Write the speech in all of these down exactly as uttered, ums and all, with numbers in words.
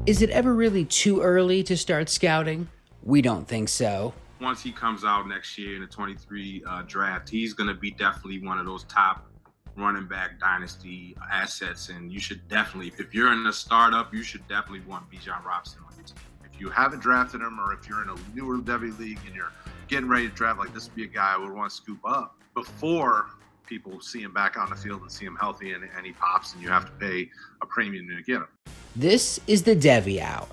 Is it ever really too early to start scouting? We don't think so. Once he comes out next year in the twenty-three uh, draft, he's going to be definitely one of those top running back dynasty assets. And you should definitely, if you're in a startup, you should definitely want Bijan Robinson on your team. If you haven't drafted him, or if you're in a newer Devy league and you're getting ready to draft, like, this would be a guy I would want to scoop up before people see him back on the field and see him healthy and, and he pops and you have to pay a premium to get him. This is the Devy Hour.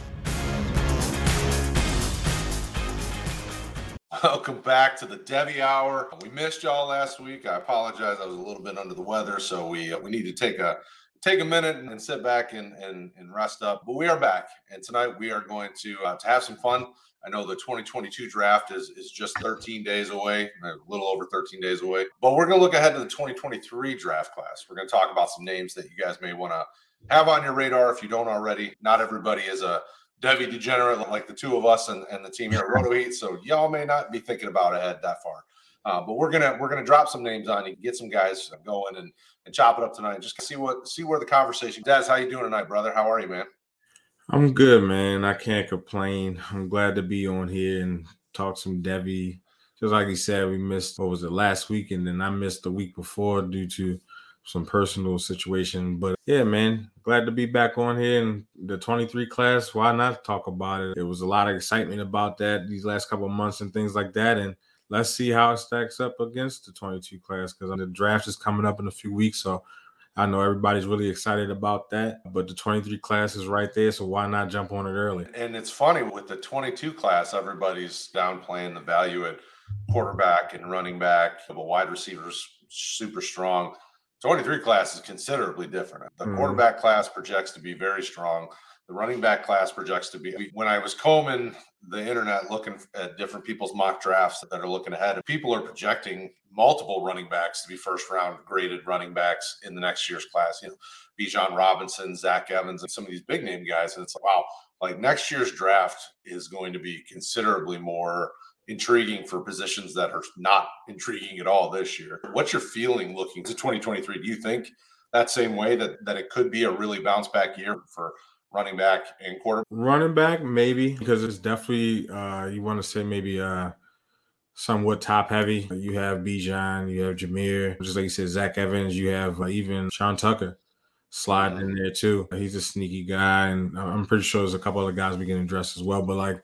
Welcome back to the Devy Hour. We missed y'all last week. I apologize. I was a little bit under the weather, so we uh, we need to take a take a minute and sit back and, and and rest up. But we are back, and tonight we are going to uh, to have some fun. I know the twenty twenty-two draft is is just thirteen days away, a little over thirteen days away. But we're going to look ahead to the twenty twenty-three draft class. We're going to talk about some names that you guys may want to have on your radar if you don't already. Not everybody is a Devy degenerate like the two of us and, and the team here at Roto Heat, so y'all may not be thinking about ahead that far. Uh, but we're gonna we're gonna drop some names on you, get some guys going, and and chop it up tonight. Just see what see where the conversation. Daz, how you doing tonight, brother? How are you, man? I'm good, man. I can't complain. I'm glad to be on here and talk some Devy. Just like you said, we missed, what was it, last week, and then I missed the week before due to some personal situation. But yeah, man, glad to be back on here. And the twenty-three class, why not talk about it? There was a lot of excitement about that these last couple of months and things like that. And let's see how it stacks up against the twenty-two class, because the draft is coming up in a few weeks. So I know everybody's really excited about that. But the twenty-three class is right there, so why not jump on it early? And it's funny, with the twenty-two class, everybody's downplaying the value at quarterback and running back, but wide receivers super strong. twenty-three class is considerably different. The mm-hmm. quarterback class projects to be very strong. The running back class projects to be. When I was combing the internet looking at different people's mock drafts that are looking ahead, people are projecting multiple running backs to be first round graded running backs in the next year's class. You know, Bijan Robinson, Zach Evans, and some of these big name guys. And it's like, wow, like next year's draft is going to be considerably more intriguing for positions that are not intriguing at all this year. What's your feeling looking to twenty twenty-three? Do you think that same way that, that it could be a really bounce back year for running back and quarterback? Running back, maybe, because it's definitely, uh, you want to say maybe uh, somewhat top heavy. You have Bijan, you have Jameer, just like you said, Zach Evans, you have uh, even Sean Tucker sliding mm-hmm. in there too. He's a sneaky guy, and I'm pretty sure there's a couple other guys we can address as well. But like,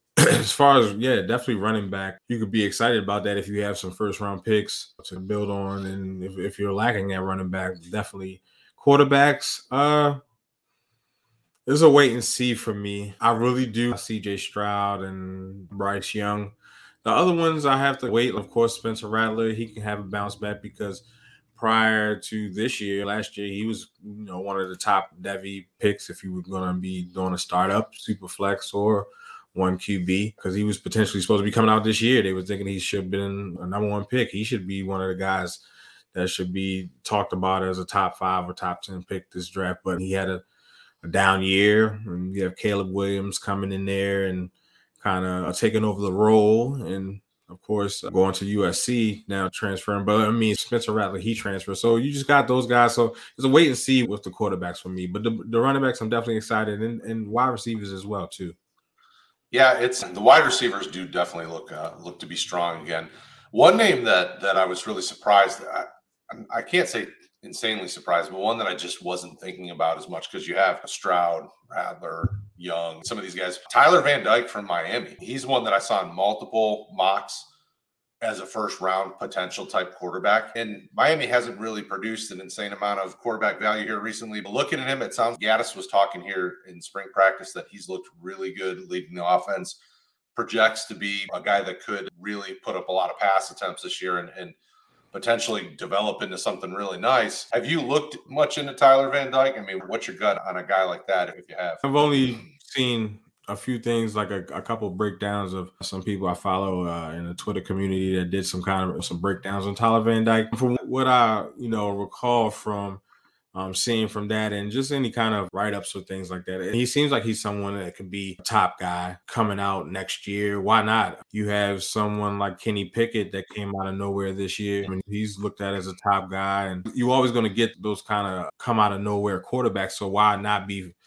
as far as, yeah, definitely running back, you could be excited about that if you have some first round picks to build on. And if, if you're lacking at running back, definitely quarterbacks. Uh, there's a wait and see for me. I really do. C J Stroud and Bryce Young. The other ones I have to wait. Of course, Spencer Rattler, he can have a bounce back because prior to this year, last year, he was, you know, one of the top Devy picks if you were going to be doing a startup, super flex, or one Q B, because he was potentially supposed to be coming out this year. They were thinking he should have been a number one pick. He should be one of the guys that should be talked about as a top five or top ten pick this draft. But he had a, a down year. And you have Caleb Williams coming in there and kind of taking over the role. And, of course, going to U S C now, transferring. But, I mean, Spencer Rattler, he transferred. So you just got those guys. So it's a wait and see with the quarterbacks for me. But the, the running backs, I'm definitely excited. And, and wide receivers as well, too. Yeah, it's the wide receivers do definitely look uh, look to be strong again. One name that that I was really surprised, I, I can't say insanely surprised, but one that I just wasn't thinking about as much, because you have Stroud, Rattler, Young, some of these guys. Tyler Van Dyke from Miami. He's one that I saw in multiple mocks as a first round potential type quarterback. And Miami hasn't really produced an insane amount of quarterback value here recently. But looking at him, it sounds Gaddis was talking here in spring practice that he's looked really good leading the offense. Projects to be a guy that could really put up a lot of pass attempts this year and, and potentially develop into something really nice. Have you looked much into Tyler Van Dyke? I mean, what's your gut on a guy like that if you have? I've only seen a few things, like a, a couple of breakdowns of some people I follow uh, in the Twitter community that did some kind of some breakdowns on Tyler Van Dyke. From what I, you know, recall from um, seeing from that and just any kind of write-ups or things like that, and he seems like he's someone that could be a top guy coming out next year. Why not? You have someone like Kenny Pickett that came out of nowhere this year. I mean, he's looked at as a top guy, and you're always going to get those kind of come out of nowhere quarterbacks. So why not be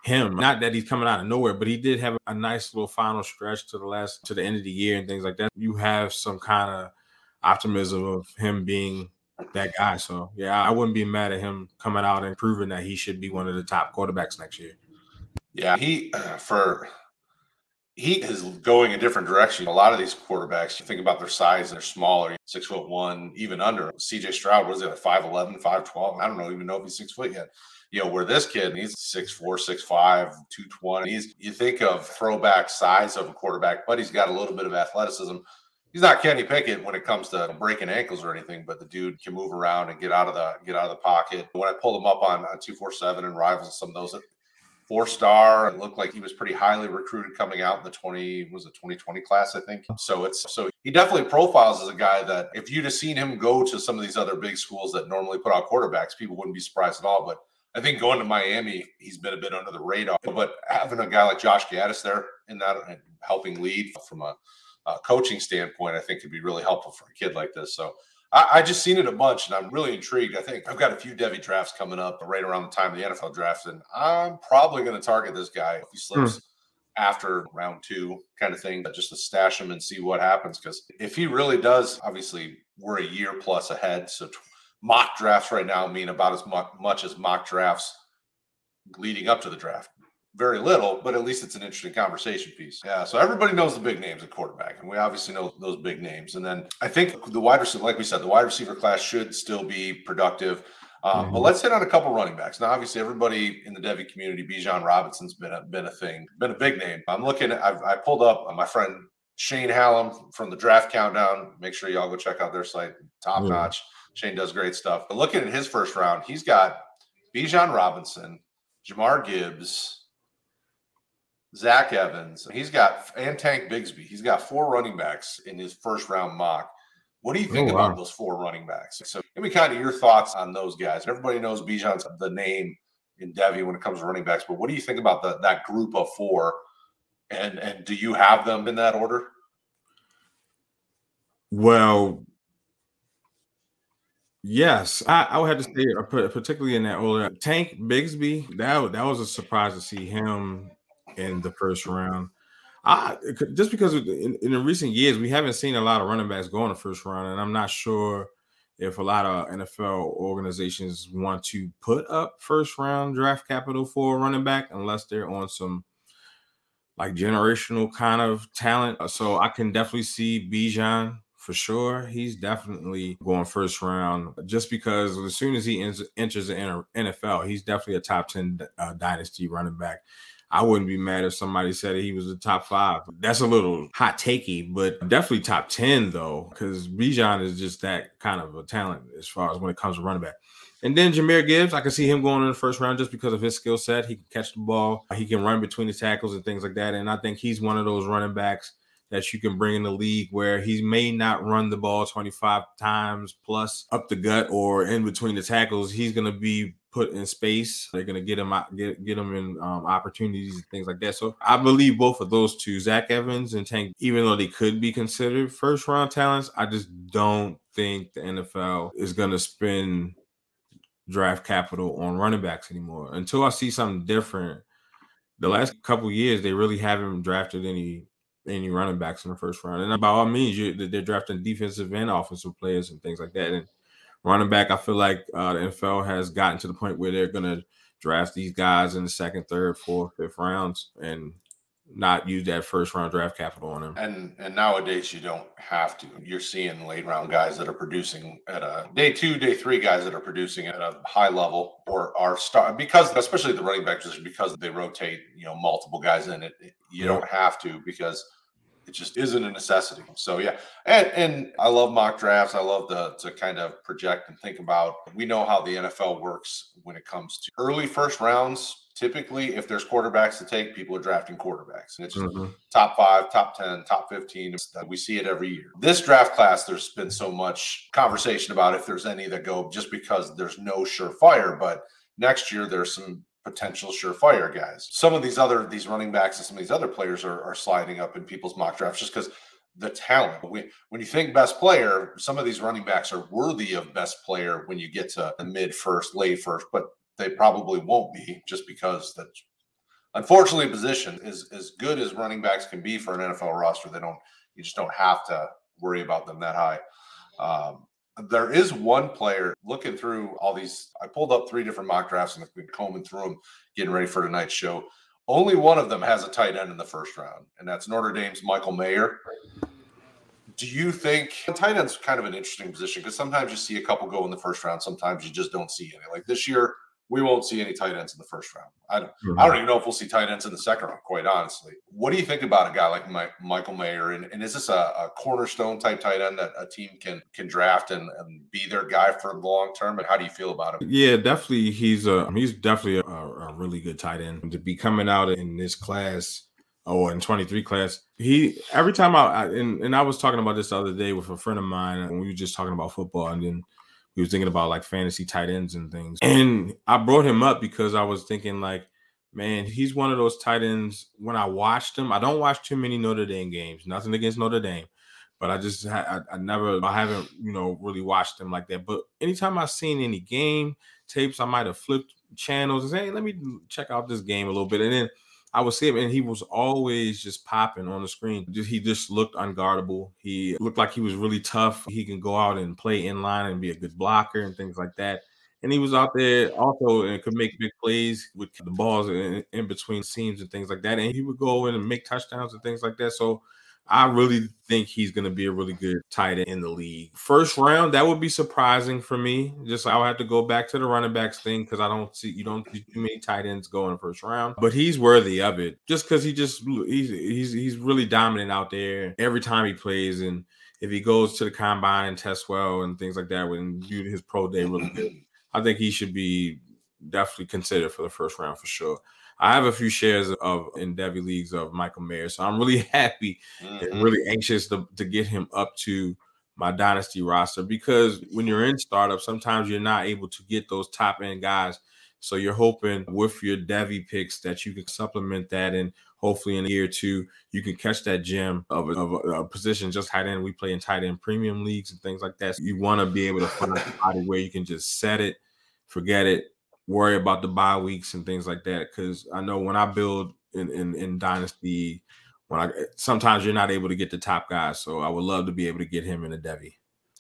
him. Not that he's coming out of nowhere, but he did have a nice little final stretch to the last to the end of the year and things like that. You have some kind of optimism of him being that guy. So yeah, I wouldn't be mad at him coming out and proving that he should be one of the top quarterbacks next year. Yeah, he uh, for he is going a different direction. A lot of these quarterbacks, you think about their size, they're smaller, six foot one, even under. C J Stroud, what is it, at five eleven, five twelve? I don't know, even know if he's six foot yet. You know, where this kid, he's six four, six five, two twenty. He's, you think of throwback size of a quarterback, but he's got a little bit of athleticism. He's not Kenny Pickett when it comes to breaking ankles or anything, but the dude can move around and get out of the get out of the pocket. When I pulled him up on, on two forty-seven and Rivals and some of those, four star, it looked like he was pretty highly recruited coming out in the twenty was it twenty twenty class, I think. So it's so he definitely profiles as a guy that if you'd have seen him go to some of these other big schools that normally put out quarterbacks, people wouldn't be surprised at all. But I think going to Miami, he's been a bit under the radar. But having a guy like Josh Gaddis there in that and helping lead from a, a coaching standpoint, I think could be really helpful for a kid like this. So I, I just seen it a bunch, and I'm really intrigued. I think I've got a few Devy drafts coming up right around the time of the N F L draft, and I'm probably going to target this guy if he slips. Hmm. After round two kind of thing, just to stash him and see what happens. Because if he really does, obviously we're a year plus ahead. So t- mock drafts right now mean about as much, much as mock drafts leading up to the draft. Very little, but at least it's an interesting conversation piece. Yeah, so everybody knows the big names at quarterback, and we obviously know those big names. And then I think the wide receiver, like we said, the wide receiver class should still be productive. Um, mm-hmm. But let's hit on a couple running backs. Now, obviously, everybody in the Devy community, Bijan Robinson's been a been a thing, been a big name. I'm looking at, I've, I pulled up my friend Shane Hallam from the Draft Countdown. Make sure y'all go check out their site. Top mm-hmm. notch. Shane does great stuff. But looking at his first round, he's got Bijan Robinson, Jahmyr Gibbs, Zach Evans. He's got, and Tank Bigsby. He's got four running backs in his first round mock. What do you think oh, wow. about those four running backs? So give me kind of your thoughts on those guys. Everybody knows Bijan's the name in Devy when it comes to running backs, but what do you think about the, that group of four? And and do you have them in that order? Well, yes. I, I would have to say, particularly in that order, Tank Bigsby, that, that was a surprise to see him in the first round. I, just because in, in the recent years, we haven't seen a lot of running backs go in the first round, and I'm not sure if a lot of N F L organizations want to put up first round draft capital for a running back unless they're on some like generational kind of talent. So I can definitely see Bijan for sure. He's definitely going first round just because as soon as he enters the N F L, he's definitely a top ten uh, dynasty running back. I wouldn't be mad if somebody said he was a top five. That's a little hot takey, but definitely top ten though, because Bijan is just that kind of a talent as far as when it comes to running back. And then Jahmyr Gibbs, I can see him going in the first round just because of his skill set. He can catch the ball. He can run between the tackles and things like that. And I think he's one of those running backs that you can bring in the league where he may not run the ball twenty-five times plus up the gut or in between the tackles. He's going to be put in space. They're going to get him out, get, get him in um, opportunities and things like that. So I believe both of those two, Zach Evans and Tank, even though they could be considered first round talents, I just don't think the N F L is going to spend draft capital on running backs anymore until I see something different. The last couple of years, they really haven't drafted any any running backs in the first round. And by all means, you, they're drafting defensive and offensive players and things like that. And running back, I feel like uh, the N F L has gotten to the point where they're going to draft these guys in the second, third, fourth, fifth rounds and not use that first round draft capital on them. And and nowadays you don't have to. You're seeing late round guys that are producing at a day two, day three guys that are producing at a high level or are start because especially the running back position because they rotate, you know, multiple guys in it. You don't have to because it just isn't a necessity. So yeah, and and I love mock drafts. I love to to kind of project and think about. We know how the N F L works when it comes to early first rounds. Typically, if there's quarterbacks to take, people are drafting quarterbacks. And it's just mm-hmm. top five, top ten, top fifteen. We see it every year. This draft class, there's been so much conversation about if there's any that go just because there's no surefire. But next year, there's some potential surefire guys. Some of these other, these running backs and some of these other players are, are sliding up in people's mock drafts just because the talent. We, when you think best player, some of these running backs are worthy of best player when you get to the mid first, late first, but they probably won't be just because that unfortunately, position is as good as running backs can be for an N F L roster. They don't, you just don't have to worry about them that high. Um, there is one player looking through all these. I pulled up three different mock drafts and I've been combing through them, getting ready for tonight's show. Only one of them has a tight end in the first round, and that's Notre Dame's Michael Mayer. Do you think tight end's kind of an interesting position because sometimes you see a couple go in the first round, sometimes you just don't see any. Like this year, we won't see any tight ends in the first round. I don't, mm-hmm. I don't even know if we'll see tight ends in the second round, quite honestly. What do you think about a guy like Mike, Michael Mayer? And, and is this a, a cornerstone type tight end that a team can can draft and, and be their guy for the long term? And how do you feel about him? Yeah, definitely. He's a he's definitely a, a really good tight end to be coming out in this class. Oh, in twenty-three class, he every time I, I and, and I was talking about this the other day with a friend of mine, and we were just talking about football, and then we was thinking about like fantasy tight ends and things. And I brought him up because I was thinking like, man, he's one of those tight ends. When I watched him, I don't watch too many Notre Dame games. Nothing against Notre Dame, but I just I, I never I haven't you know really watched him like that. But anytime I've seen any game tapes, I might have flipped channels and say, hey, let me check out this game a little bit, and then I would see him, and he was always just popping on the screen. Just, he just looked unguardable. He looked like he was really tough. He can go out and play in line and be a good blocker and things like that. And he was out there also and could make big plays with the balls in, in between seams and things like that. And he would go in and make touchdowns and things like that. So I really think he's going to be a really good tight end in the league. First round, that would be surprising for me. Just I'll have to go back to the running backs thing because I don't see you don't see too many tight ends go in the first round. But he's worthy of it just because he just he's he's he's really dominant out there every time he plays. And if he goes to the combine and tests well and things like that, when do his pro day really good, I think he should be definitely considered for the first round for sure. I have a few shares of in Devy leagues of Michael Mayer, so I'm really happy mm-hmm. and really anxious to, to get him up to my dynasty roster because when you're in startup, sometimes you're not able to get those top end guys. So you're hoping with your Devy picks that you can supplement that, and hopefully in a year or two you can catch that gem of a, of a, a position just tight end. We play in tight end premium leagues and things like that. So you want to be able to find somebody where you can just set it, forget it, worry about the bye weeks and things like that. Because I know when I build in, in, in Dynasty, when I sometimes you're not able to get the top guys. So I would love to be able to get him in a Devy.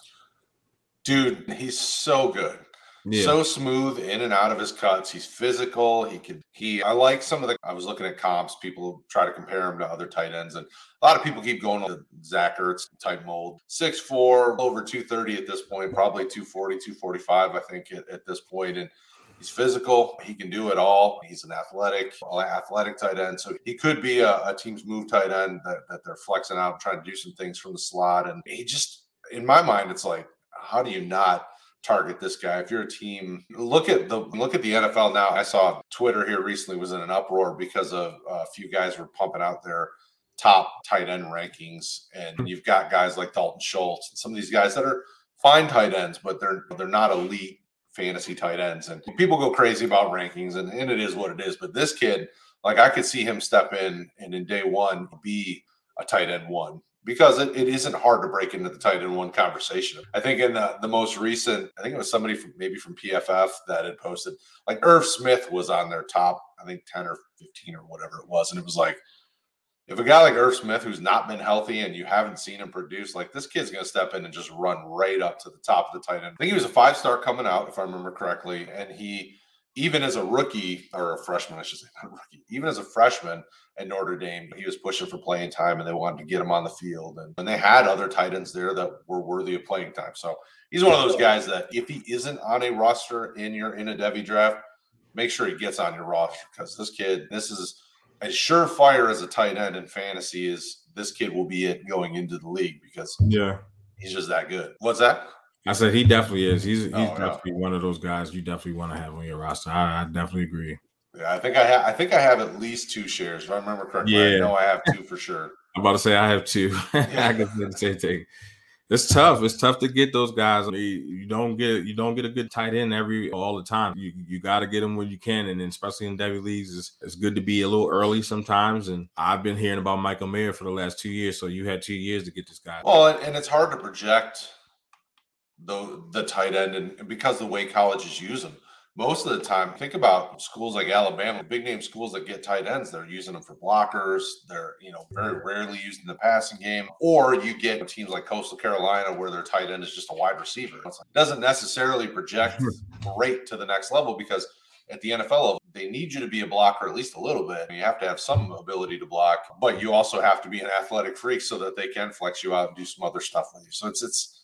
Dude, he's so good. Yeah. So smooth in and out of his cuts. He's physical. He could, he, I like some of the, I was looking at comps. People try to compare him to other tight ends. And a lot of people keep going to Zach Ertz type mold. six foot four, over two thirty at this point, probably two forty, two forty-five, I think at, at this point. And he's physical. He can do it all. He's an athletic, athletic tight end. So he could be a, a team's move tight end that, that they're flexing out and trying to do some things from the slot. And he just, in my mind, it's like, how do you not target this guy? If you're a team, look at the look at the N F L now. I saw Twitter here recently was in an uproar because of a few guys were pumping out their top tight end rankings, and you've got guys like Dalton Schultz and some of these guys that are fine tight ends, but they're they're not elite fantasy tight ends. And people go crazy about rankings, and, and it is what it is. But this kid, like I could see him step in and in day one be a tight end one. Because it, it isn't hard to break into the tight end one conversation. I think in the, the most recent, I think it was somebody from maybe from P F F that had posted, like Irv Smith was on their top, I think ten or fifteen or whatever it was. And it was like, if a guy like Irv Smith who's not been healthy and you haven't seen him produce, like this kid's going to step in and just run right up to the top of the tight end. I think he was a five-star coming out, if I remember correctly. And he, even as a rookie or a freshman, I should say, not a rookie, even as a freshman at Notre Dame, he was pushing for playing time and they wanted to get him on the field. And, and they had other tight ends there that were worthy of playing time. So he's one of those guys that if he isn't on a roster in your in a Devy draft, make sure he gets on your roster because this kid, this is as surefire as a tight end in fantasy is this kid will be it going into the league because yeah, he's just that good. What's that? I said he definitely is. He's he's oh, definitely yeah. one of those guys you definitely want to have on your roster. I, I definitely agree. Yeah, I think I have. I think I have at least two shares, if I remember correctly. Yeah. I know I have two for sure. I'm about to say I have two. Yeah. I can say the same thing. It's tough. It's tough to get those guys. You don't get you don't get a good tight end every all the time. You you got to get them when you can, and then especially in Devy leagues, it's, it's good to be a little early sometimes. And I've been hearing about Michael Mayer for the last two years, so you had two years to get this guy. Well, and, and it's hard to project the the tight end, and because the way colleges use them. most of the time, think about schools like Alabama, big name schools that get tight ends. They're using them for blockers. They're, you know, very rarely used in the passing game. Or you get teams like Coastal Carolina where their tight end is just a wide receiver. It doesn't necessarily project great to the next level because at the N F L level, they need you to be a blocker at least a little bit. You have to have some ability to block, but you also have to be an athletic freak so that they can flex you out and do some other stuff with you. So it's it's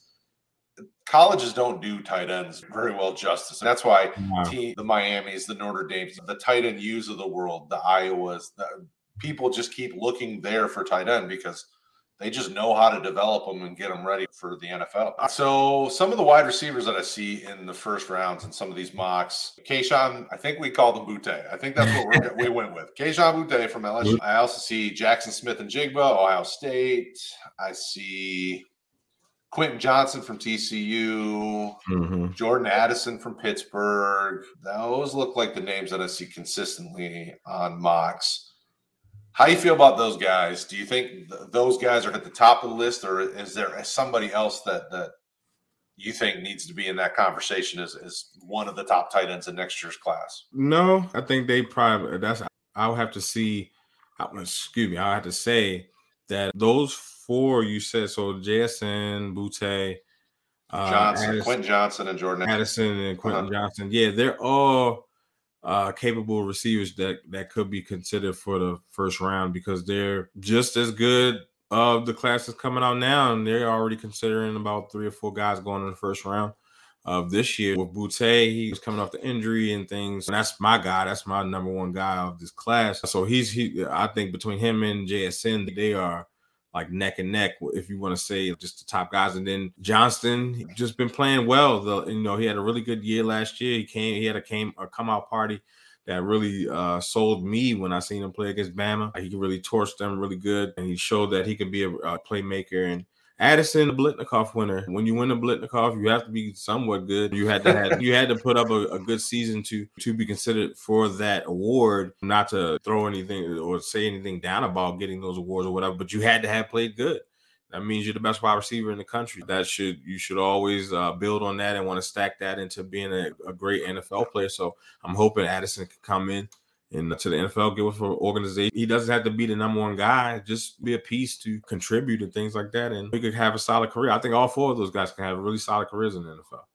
colleges don't do tight ends very well justice. And that's why wow. team, the Miamis, the Notre Dames, the tight end U's of the world, the Iowas, the people just keep looking there for tight end because they just know how to develop them and get them ready for the N F L. So some of the wide receivers that I see in the first rounds and some of these mocks, Kayshon, I think we call them Boutte. I think that's what we're, we went with. Kayshon Boutte from L S U. I also see Jackson Smith and Jigba, Ohio State. I see Quentin Johnson from T C U, mm-hmm. Jordan Addison from Pittsburgh. Those look like the names that I see consistently on mocks. How do you feel about those guys? Do you think th- those guys are at the top of the list, or is there somebody else that that you think needs to be in that conversation as, as one of the top tight ends in next year's class? No, I think they probably – that's. I'll have to see – excuse me, I'll have to say that those four you said, so J S N, Boutte, uh, Johnson, Addison, Quentin Johnson, and Jordan Addison and Quentin uh-huh. Johnson. Yeah, they're all – Uh, capable receivers that that could be considered for the first round because they're just as good of the classes coming out now, and they're already considering about three or four guys going in the first round of this year. With Boutte, he was coming off the injury and things, and that's my guy. That's my number one guy of this class. So he's he. I think between him and J S N, they are like neck and neck, if you want to say just the top guys. And then Johnston just been playing well. The, you know, he had a really good year last year. He came, he had a came a come out party that really uh, sold me when I seen him play against Bama. He really torched them really good, and he showed that he could be a, a playmaker. And Addison, the Blitnikoff winner. When you win a Blitnikoff, you have to be somewhat good. You had to have, you had to put up a, a good season to to be considered for that award. Not to throw anything or say anything down about getting those awards or whatever, but you had to have played good. That means you're the best wide receiver in the country. That should you should always uh, build on that and want to stack that into being a, a great N F L player. So I'm hoping Addison can come in and to the N F L, give us an organization. He doesn't have to be the number one guy, just be a piece to contribute and things like that. And he could have a solid career. I think all four of those guys can have really solid careers in the N F L.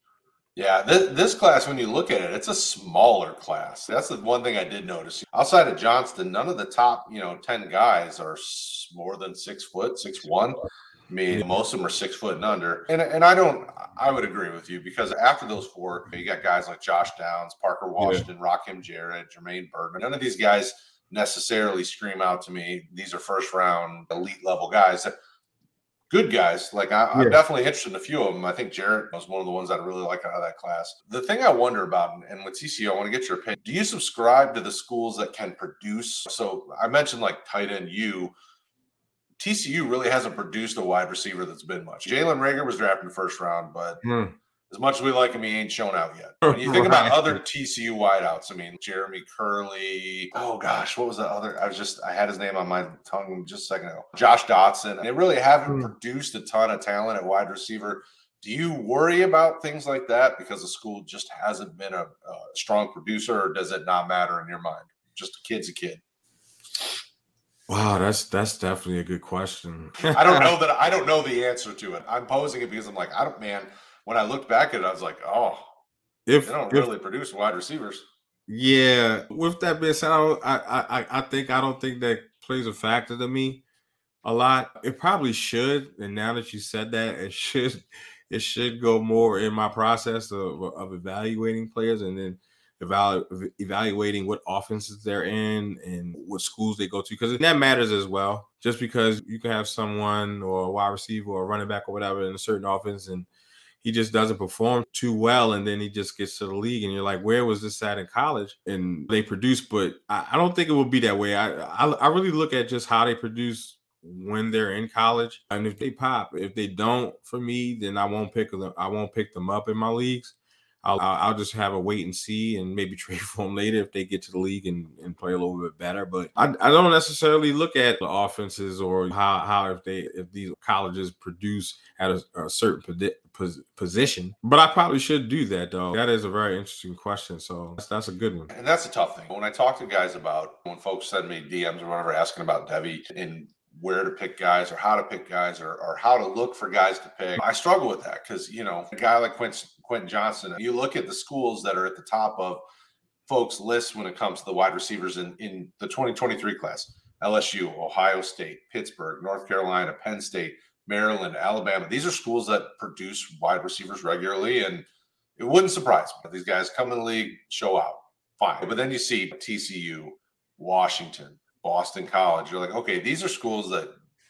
Yeah, this, this class, when you look at it, it's a smaller class. That's the one thing I did notice. Outside of Johnston, none of the top, you know, ten guys are more than six foot, six one. I mean, most of them are six foot and under. And and I don't, I would agree with you because after those four, you got guys like Josh Downs, Parker Washington, yeah. Rakim Jarrett, Jermaine Burton. None of these guys necessarily scream out to me, these are first round elite level guys. Good guys. Like I, I'm yeah. definitely interested in a few of them. I think Jarrett was one of the ones that I really like out of that class. The thing I wonder about, and with T C U, I want to get your opinion. Do you subscribe to the schools that can produce? So I mentioned like tight end U. T C U really hasn't produced a wide receiver that's been much. Jalen Reagor was drafted in the first round, but mm. as much as we like him, he ain't shown out yet. When you think right. about other T C U wideouts, I mean, Jeremy Curley. Oh gosh, what was that other? I was just, I had his name on my tongue just a second ago. Josh Dotson. They really haven't mm. produced a ton of talent at wide receiver. Do you worry about things like that because the school just hasn't been a, a strong producer, or does it not matter in your mind? Just a kid's a kid. Wow, that's that's definitely a good question. I don't know that I don't know the answer to it. I'm posing it because I'm like, I don't, man. When I looked back at it, I was like, oh, if they don't if, really produce wide receivers. Yeah. With that being said, I, don't, I I I think I don't think that plays a factor to me a lot. It probably should, and now that you said that, it should it should go more in my process of of evaluating players and then evalu- evaluating what offenses they're in and what schools they go to, because that matters as well. Just because you can have someone or a wide receiver or a running back or whatever in a certain offense and he just doesn't perform too well, and then he just gets to the league, and you're like, where was this at in college? And they produce, but I, I don't think it will be that way. I, I I really look at just how they produce when they're in college, and if they pop. If they don't, for me, then I won't pick them. I won't pick them up in my leagues. I'll I'll just have a wait and see, and maybe trade for them later if they get to the league and, and play a little bit better. But I, I don't necessarily look at the offenses or how how if they if these colleges produce at a, a certain pos- position. But I probably should do that, though. That is a very interesting question. So that's, that's a good one. And that's a tough thing. When I talk to guys about, when folks send me D Ms or whatever asking about Devy and where to pick guys or how to pick guys or, or how to look for guys to pick, I struggle with that because, you know, a guy like Quentin, Quentin Johnston, you look at the schools that are at the top of folks' lists when it comes to the wide receivers in, in the twenty twenty-three class. L S U, Ohio State, Pittsburgh, North Carolina, Penn State, Maryland, Alabama. These are schools that produce wide receivers regularly, and it wouldn't surprise me if these guys come in the league, show out, fine. But then you see T C U, Washington, Boston College. You're like, okay, these are schools that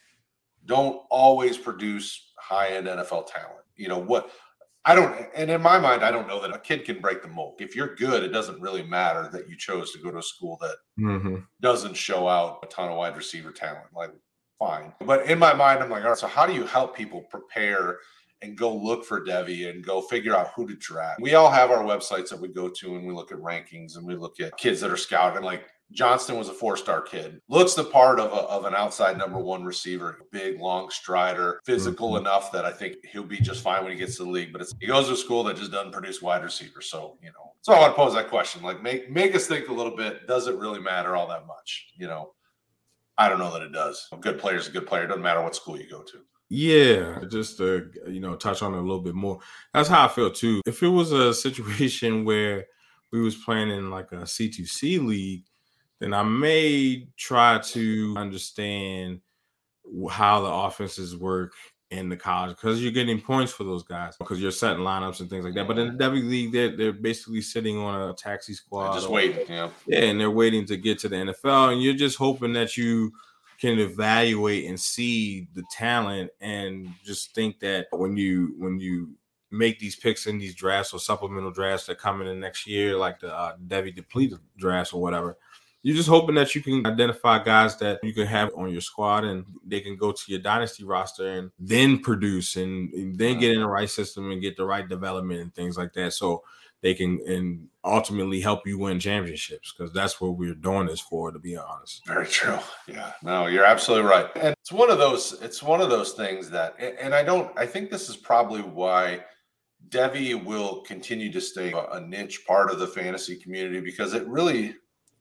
don't always produce high-end N F L talent. You know what? I don't, and in my mind, I don't know that a kid can break the mold. If you're good, it doesn't really matter that you chose to go to a school that Mm-hmm. doesn't show out a ton of wide receiver talent. Like, fine. But in my mind, I'm like, all right, so how do you help people prepare and go look for Devy and go figure out who to draft? We all have our websites that we go to and we look at rankings and we look at kids that are scouted. Like Johnston was a four-star kid. Looks the part of, a, of an outside number one receiver, big, long strider, physical Mhm. enough that I think he'll be just fine when he gets to the league. But it's, he goes to a school that just doesn't produce wide receivers. So, you know, so I want to pose that question. Like, make make us think a little bit. Does it really matter all that much? You know, I don't know that it does. A good player is a good player. It doesn't matter what school you go to. Yeah, just to, you know, touch on it a little bit more. That's how I feel too. If it was a situation where we was playing in like a C two C league, then I may try to understand how the offenses work in the college because you're getting points for those guys because you're setting lineups and things like that. But in the W League, they're, they're basically sitting on a taxi squad. Just or, waiting, you know. Yeah, and they're waiting to get to the N F L, and you're just hoping that you can evaluate and see the talent and just think that when you when you make these picks in these drafts or supplemental drafts that come in the next year, like the uh, Devy depleted drafts or whatever, you're just hoping that you can identify guys that you can have on your squad and they can go to your dynasty roster and then produce and, and then get in the right system and get the right development and things like that. So they can and ultimately help you win championships because that's what we're doing this for, to be honest. Very true. Yeah, no, you're absolutely right. And it's one of those, it's one of those things that, and I don't, I think this is probably why Devy will continue to stay a niche part of the fantasy community because it really,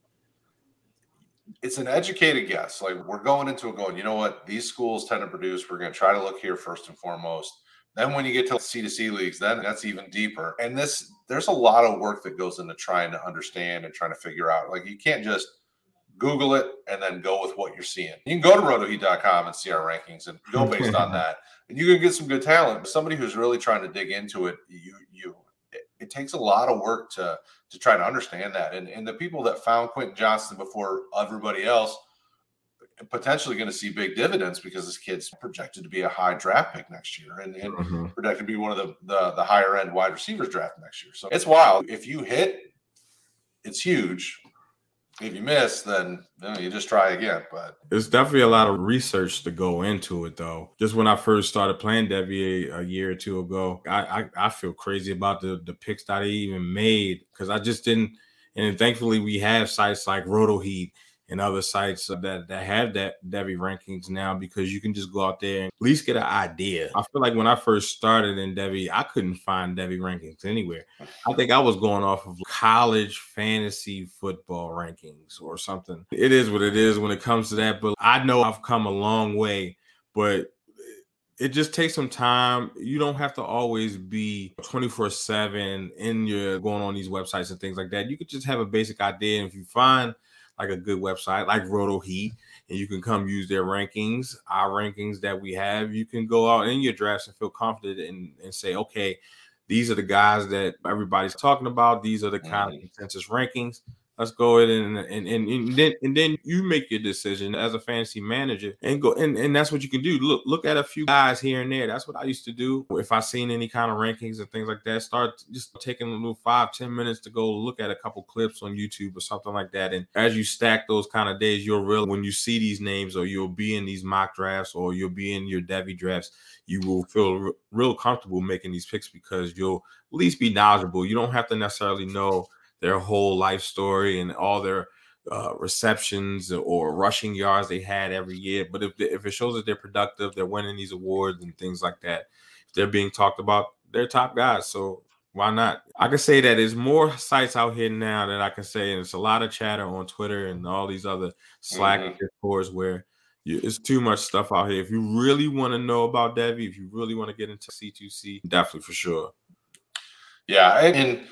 it's an educated guess. Like we're going into it going, you know what, these schools tend to produce, we're going to try to look here first and foremost. Then when you get to C to C leagues, then that's even deeper. And this, there's a lot of work that goes into trying to understand and trying to figure out. Like you can't just Google it and then go with what you're seeing. You can go to rotoheat dot com and see our rankings and go based on that. And you can get some good talent. But somebody who's really trying to dig into it, you you it, it takes a lot of work to to try to understand that. And and the people that found Quentin Johnston before everybody else potentially going to see big dividends because this kid's projected to be a high draft pick next year and, and Mm-hmm. projected to be one of the, the the higher end wide receivers draft next year. So it's wild. If you hit, it's huge. If you miss, then you know, you just try again. But There's definitely a lot of research to go into it, though. Just when I first started playing Devy a, a year or two ago, I, I I feel crazy about the the picks that I even made because I just didn't. And thankfully, we have sites like RotoHeat and other sites that, that have that Devy rankings now because you can just go out there and at least get an idea. I feel like when I first started in Devy, I couldn't find Devy rankings anywhere. I think I was going off of college fantasy football rankings or something. It is what it is when it comes to that, but I know I've come a long way, but it just takes some time. You don't have to always be twenty-four seven in your going on these websites and things like that. You could just have a basic idea. And if you find like a good website like RotoHeat, and you can come use their rankings, our rankings that we have, you can go out in your drafts and feel confident and, and say, okay, these are the guys that everybody's talking about. These are the kind of consensus rankings. Let's go ahead and and, and and then and then you make your decision as a fantasy manager and go and, and that's what you can do. Look look at a few guys here and there. That's what I used to do. If I seen any kind of rankings and things like that, start just taking a little five, ten minutes to go look at a couple clips on YouTube or something like that. And as you stack those kind of days, you'll realize when you see these names or you'll be in these mock drafts or you'll be in your Devy drafts, you will feel r- real comfortable making these picks because you'll at least be knowledgeable. You don't have to necessarily know their whole life story and all their uh, receptions or rushing yards they had every year. But if they, if it shows that they're productive, they're winning these awards and things like that, if they're being talked about, they're top guys. So why not? I can say that there's more sites out here now that I can say, and it's a lot of chatter on Twitter and all these other Slack Mhm. discords where you, it's too much stuff out here. If you really want to know about Devy, if you really want to get into C two C, definitely for sure. Yeah, and, and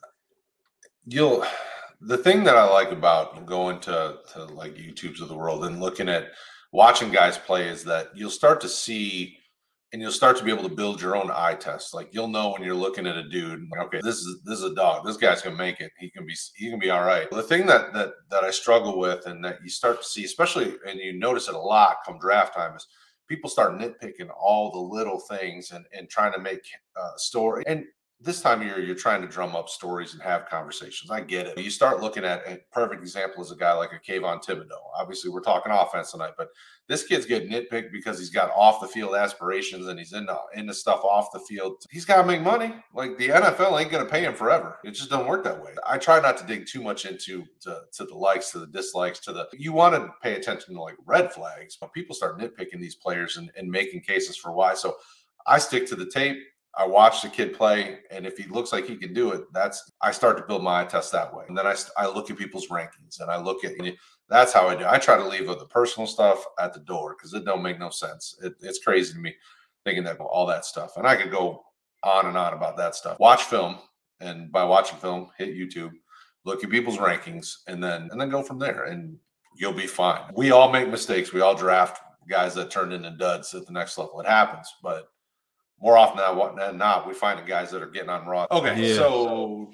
you'll the thing that I like about going to, to like YouTubes of the world and looking at watching guys play is that you'll start to see and you'll start to be able to build your own eye test. Like you'll know when you're looking at a dude, like, okay, this is this is a dog. This guy's gonna make it. He can be he can be all right. The thing that that that I struggle with and that you start to see, especially and you notice it a lot come draft time, is people start nitpicking all the little things and and trying to make uh, story. And this time of year, you're trying to drum up stories and have conversations. I get it. You start looking at a perfect example is a guy like a Kayvon Thibodeau. Obviously, we're talking offense tonight, but this kid's getting nitpicked because he's got off the field aspirations and he's into into stuff off the field. He's got to make money. Like the N F L ain't going to pay him forever. It just doesn't work that way. I try not to dig too much into to, to the likes, to the dislikes, to the. You want to pay attention to like red flags, but people start nitpicking these players and, and making cases for why. So I stick to the tape. I watch the kid play, and if he looks like he can do it, that's I start to build my eye test that way. And then I, I look at people's rankings, and I look at that's how I do. I try to leave the personal stuff at the door because it don't make no sense. It, it's crazy to me thinking that all that stuff, and I could go on and on about that stuff. Watch film, and by watching film, hit YouTube, look at people's rankings, and then and then go from there, and you'll be fine. We all make mistakes. We all draft guys that turned into duds at the next level. It happens, but more often than not, we find the guys that are getting on raw. Okay, yeah. so,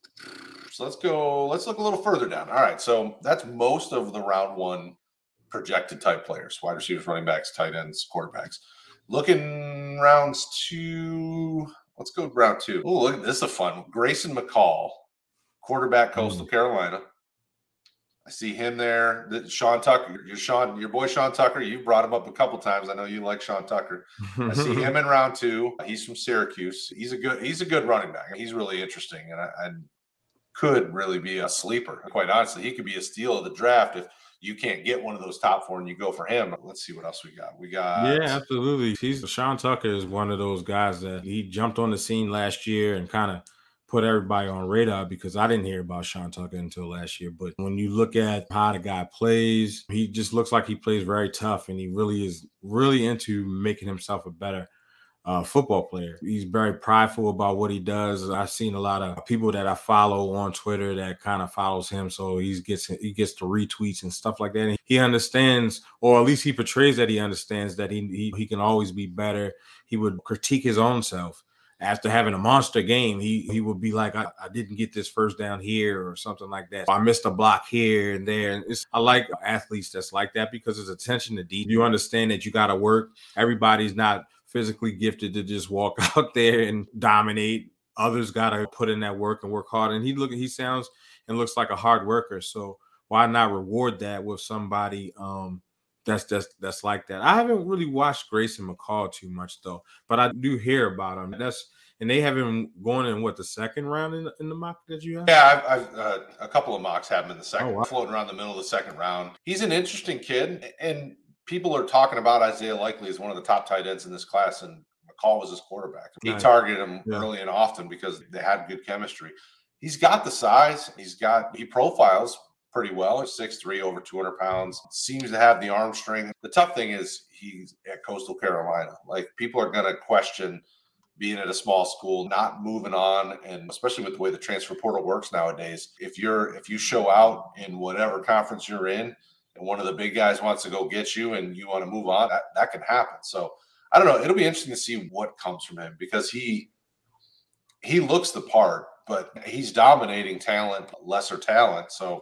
so let's go. Let's look a little further down. All right, so that's most of the round one projected type players: wide receivers, running backs, tight ends, quarterbacks. Looking rounds two. Let's go round two. Oh, look, this is a fun. Grayson McCall, quarterback, Coastal mm. Carolina. I see him there. Sean Tucker, your Sean, your boy Sean Tucker. You've brought him up a couple times. I know you like Sean Tucker. I see him in round two. He's from Syracuse. He's a good. He's a good running back. He's really interesting, and I, I could really be a sleeper. Quite honestly, he could be a steal of the draft if you can't get one of those top four and you go for him. Let's see what else we got. We got yeah, absolutely. He's Sean Tucker is one of those guys that he jumped on the scene last year and kind of put everybody on radar because I didn't hear about Sean Tucker until last year. But when you look at how the guy plays, he just looks like he plays very tough, and he really is really into making himself a better uh, football player. He's very prideful about what he does. I've seen a lot of people that I follow on Twitter that kind of follows him, so he gets he gets the retweets and stuff like that. And he understands, or at least he portrays that he understands that he he, he can always be better. He would critique his own self. After having a monster game, he he would be like, I, I didn't get this first down here or something like that. I missed a block here and there. And it's, I like athletes that's like that because it's attention to detail. You understand that you got to work. Everybody's not physically gifted to just walk out there and dominate. Others got to put in that work and work hard. And he look, he sounds and looks like a hard worker. So why not reward that with somebody um, That's that's that's like that. I haven't really watched Grayson McCall too much though, but I do hear about him. That's and they have him going in what the second round in, in the mock that you have. Yeah, I've, I've uh, a couple of mocks have him in the second, oh, wow. floating around the middle of the second round. He's an interesting kid, and people are talking about Isaiah Likely as one of the top tight ends in this class, and McCall was his quarterback. He nice. targeted him yeah. early and often because they had good chemistry. He's got the size. He's got he profiles pretty well. He's six three, over two hundred pounds. Seems to have the arm strength. The tough thing is he's at Coastal Carolina. Like, people are going to question being at a small school, not moving on, and especially with the way the transfer portal works nowadays. If you're if you show out in whatever conference you're in, and one of the big guys wants to go get you, and you want to move on, that, that can happen. So I don't know. It'll be interesting to see what comes from him because he he looks the part, but he's dominating talent, lesser talent. So.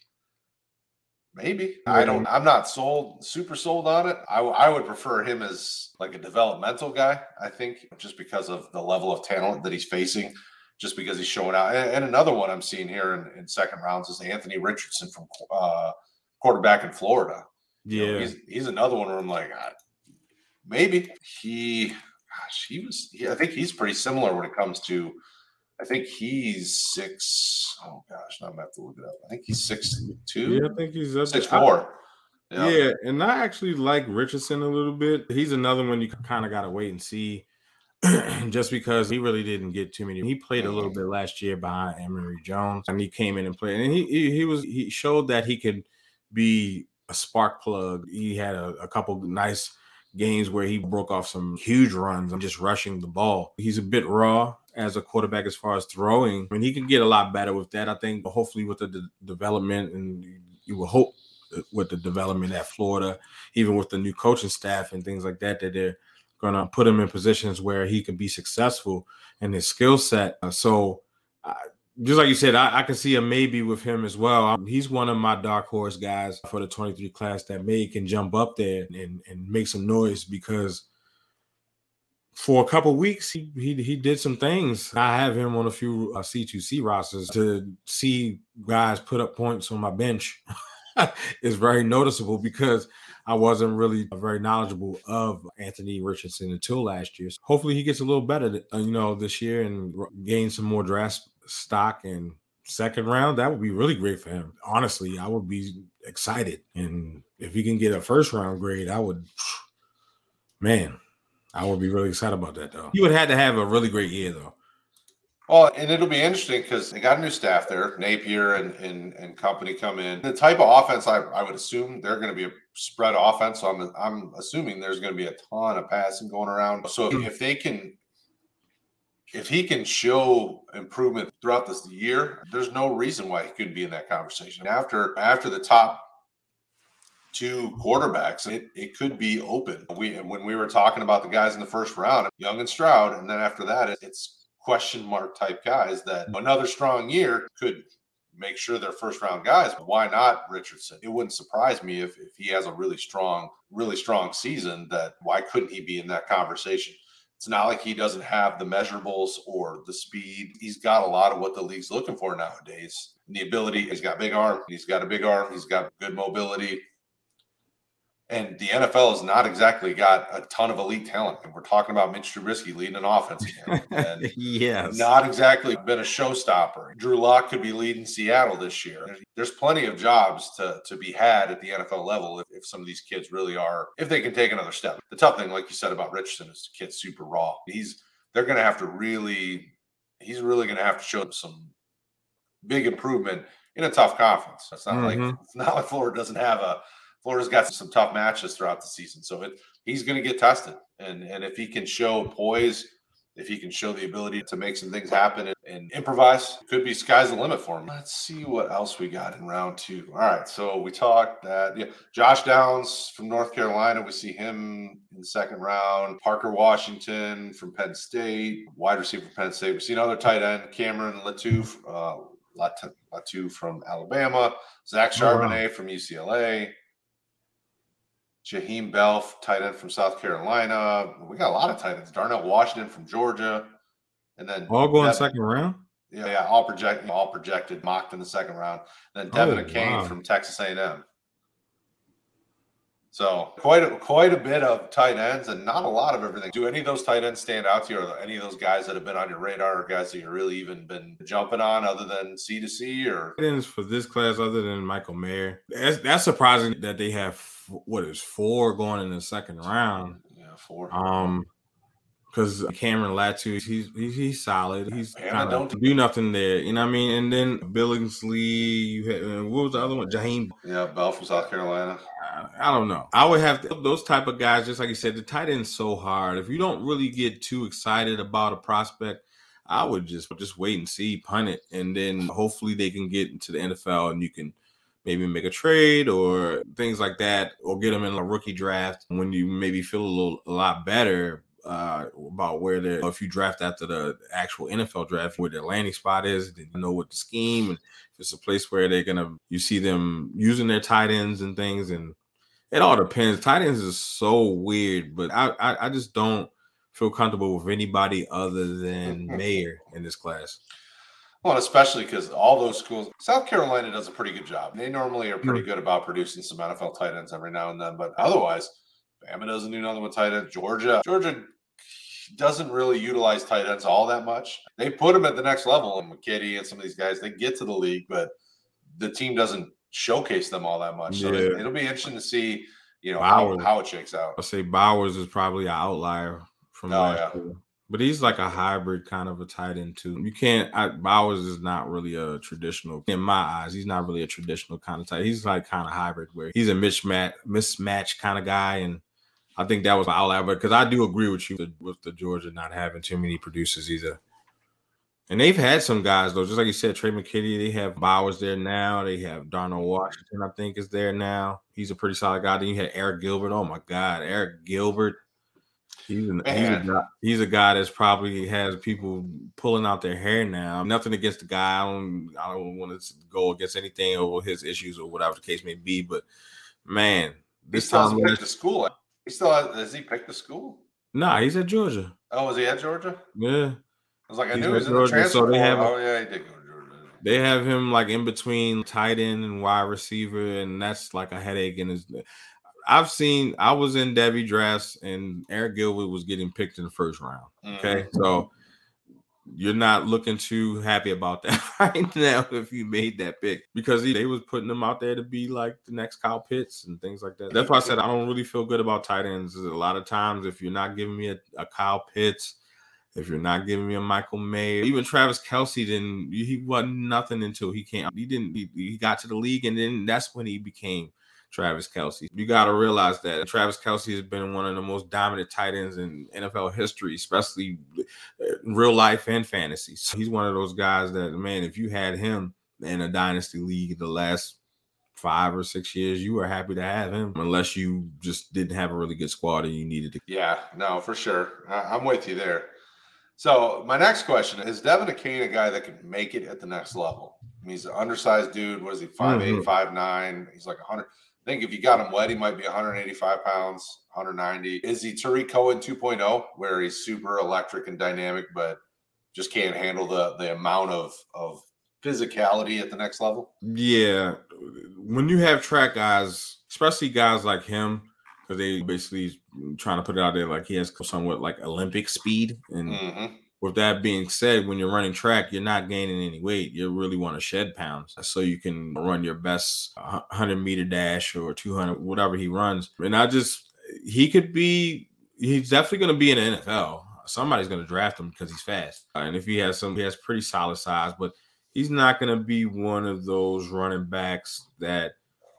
Maybe. I don't, I'm not sold, super sold on it. I, I would prefer him as like a developmental guy, I think, just because of the level of talent that he's facing, just because he's showing out. And, and another one I'm seeing here in, in second rounds is Anthony Richardson from uh, quarterback in Florida. Yeah. You know, he's, he's another one where I'm like, uh, maybe he, gosh, he was, he, I think he's pretty similar when it comes to, I think he's six. Oh gosh, now I'm gonna have to look it up. I think he's six two. Yeah, I think he's up six four. Yeah. yeah, and I actually like Richardson a little bit. He's another one you kind of got to wait and see. just because he really didn't get too many. He played a little Mhm. bit last year behind Emory Jones, and he came in and played, and he he, he was he showed that he could be a spark plug. He had a, a couple nice games where he broke off some huge runs and just rushing the ball. He's a bit raw as a quarterback as far as throwing. I mean, he can get a lot better with that. I think hopefully with the de- development, and you will hope with the development at Florida, even with the new coaching staff and things like that, that they're going to put him in positions where he can be successful in his skill set. Uh, so uh, just like you said, I, I can see a maybe with him as well. Um, he's one of my dark horse guys for the twenty-three class that may can jump up there and, and make some noise, because for a couple weeks he, he he did some things. I have him on a few uh, C two C rosters. To see guys put up points on my bench is very noticeable, because I wasn't really very knowledgeable of Anthony Richardson until last year. So hopefully he gets a little better, uh, you know, this year and gain some more draft stock in second round. That would be really great for him. Honestly, I would be excited. And if he can get a first round grade, I would, man, I would be really excited about that, though. He would have to have a really great year, though. Well, and it'll be interesting because they got a new staff there, Napier and, and and company come in. The type of offense, I, I would assume they're going to be a spread offense. So I'm I'm assuming there's going to be a ton of passing going around. So if they can, if he can show improvement throughout this year, there's no reason why he couldn't be in that conversation. After after the top two quarterbacks, it, it could be open. We when we were talking about the guys in the first round, Young and Stroud, and then after that, it, it's question mark type guys that another strong year could make sure they're first round guys. But why not Richardson? It wouldn't surprise me if, if he has a really strong, really strong season, that why couldn't he be in that conversation? It's not like he doesn't have the measurables or the speed. He's got a lot of what the league's looking for nowadays. The ability, he's got big arm. He's got a big arm. He's got good mobility. And the N F L has not exactly got a ton of elite talent. And we're talking about Mitch Trubisky leading an offense again. And yes. Not exactly been a showstopper. Drew Lock could be leading Seattle this year. There's plenty of jobs to, to be had at the N F L level if, if some of these kids really are, if they can take another step. The tough thing, like you said about Richardson, is the kid's super raw. He's they're going to have to really, he's really going to have to show them some big improvement in a tough conference. It's not mm-hmm. like it's not like Florida doesn't have a. Florida's got some tough matches throughout the season, so it, he's going to get tested. And and if he can show poise, if he can show the ability to make some things happen and, and improvise, it could be sky's the limit for him. Let's see what else we got in round two. All right, so we talked that yeah, Josh Downs from North Carolina. We see him in the second round. Parker Washington from Penn State, wide receiver from Penn State. We've seen other tight end Cameron Latu, uh, Latu from Alabama. Zach Charbonnet oh, wow. from U C L A. Jaheim Belf, tight end from South Carolina. We got a lot of tight ends. Darnell Washington from Georgia. And then all going Devin, second round? Yeah, yeah, all projected, all projected, mocked in the second round. And then Devin oh, Akane wow. from Texas A and M. So quite a quite a bit of tight ends and not a lot of everything. Do any of those tight ends stand out to you, or any of those guys that have been on your radar, or guys that you really even been jumping on other than C to C? Or tight ends for this class other than Michael Mayer? That's, that's surprising that they have what is four going in the second round. Yeah, four. Um, because Cameron Latu, he's he's, he's solid. He's kind of do nothing there, you know what I mean? And then Billingsley, you had, uh, what was the other one? Jaheim. Yeah, Bell from South Carolina. I, I don't know. I would have to, those type of guys, just like you said, the tight end's so hard. If you don't really get too excited about a prospect, I would just just wait and see, punt it, and then hopefully they can get into the N F L and you can maybe make a trade or things like that, or get them in a rookie draft when you maybe feel a little a lot better uh, about where they're. If you draft after the actual N F L draft, where their landing spot is, then you know what the scheme, and if it's a place where they're gonna, you see them using their tight ends and things, and it all depends. Tight ends is so weird, but I I, I just don't feel comfortable with anybody other than Mayer in this class. Well, especially because all those schools, South Carolina does a pretty good job. They normally are pretty good about producing some N F L tight ends every now and then, but otherwise, Bama doesn't do nothing with tight ends. Georgia, Georgia doesn't really utilize tight ends all that much. They put them at the next level, and McKitty and some of these guys, they get to the league, but the team doesn't showcase them all that much. So yeah. it, it'll be interesting to see, you know, how, how it shakes out. I'll say Bowers is probably an outlier from oh, last yeah. year. But he's like a hybrid kind of a tight end too. You can't. I, Bowers is not really a traditional in my eyes. He's not really a traditional kind of tight. He's like kind of hybrid where he's a mismatch mismatch kind of guy, and I think that was all ever because I do agree with you with, with the Georgia not having too many producers either. And they've had some guys though, just like you said, Trey McKitty. They have Bowers there now. They have Darnell Washington, I think, is there now. He's a pretty solid guy. Then you had Eric Gilbert. Oh my God, Eric Gilbert. He's, an, he's, a guy, he's a guy that's probably has people pulling out their hair now. Nothing against the guy. I don't I don't want to go against anything over his issues or whatever the case may be. But man, this he still hasn't picked the school. He still has, has he picked the school? Nah, he's at Georgia. Oh, is he at Georgia? Yeah. I was like, I he's knew he was in Georgia, the transfer. So they have, oh yeah, he did go to Georgia. They have him like in between tight end and wide receiver, and that's like a headache in his. I've seen, I was in Devy drafts and Eric Gilbert was getting picked in the first round. Okay. Mm-hmm. So you're not looking too happy about that right now if you made that pick because he, they was putting him out there to be like the next Kyle Pitts and things like that. That's why I said I don't really feel good about tight ends. A lot of times if you're not giving me a, a Kyle Pitts, if you're not giving me a Michael Mayer, even Travis Kelce, didn't, he wasn't nothing until he came. He didn't, he, he got to the league and then that's when he became Travis Kelce. You got to realize that Travis Kelce has been one of the most dominant tight ends in N F L history, especially in real life and fantasy. So he's one of those guys that, man, if you had him in a dynasty league the last five or six years, you were happy to have him unless you just didn't have a really good squad and you needed to. Yeah, no, for sure. I'm with you there. So my next question is Devin Achane a guy that can make it at the next level? I mean, he's an undersized dude. What is he, five eight, five nine? He's like one hundred. I think if you got him wet, he might be one hundred eighty-five pounds, one hundred ninety. Is he Tariq Cohen two point oh, where he's super electric and dynamic, but just can't handle the the amount of, of physicality at the next level? Yeah. When you have track guys, especially guys like him, because they basically trying to put it out there like he has somewhat like Olympic speed. And mm-hmm. with that being said, when you're running track, you're not gaining any weight. You really want to shed pounds so you can run your best one hundred meter dash or two hundred, whatever he runs. And I just, he could be, he's definitely going to be in the N F L. Somebody's going to draft him because he's fast. And if he has some, he has pretty solid size, but he's not going to be one of those running backs that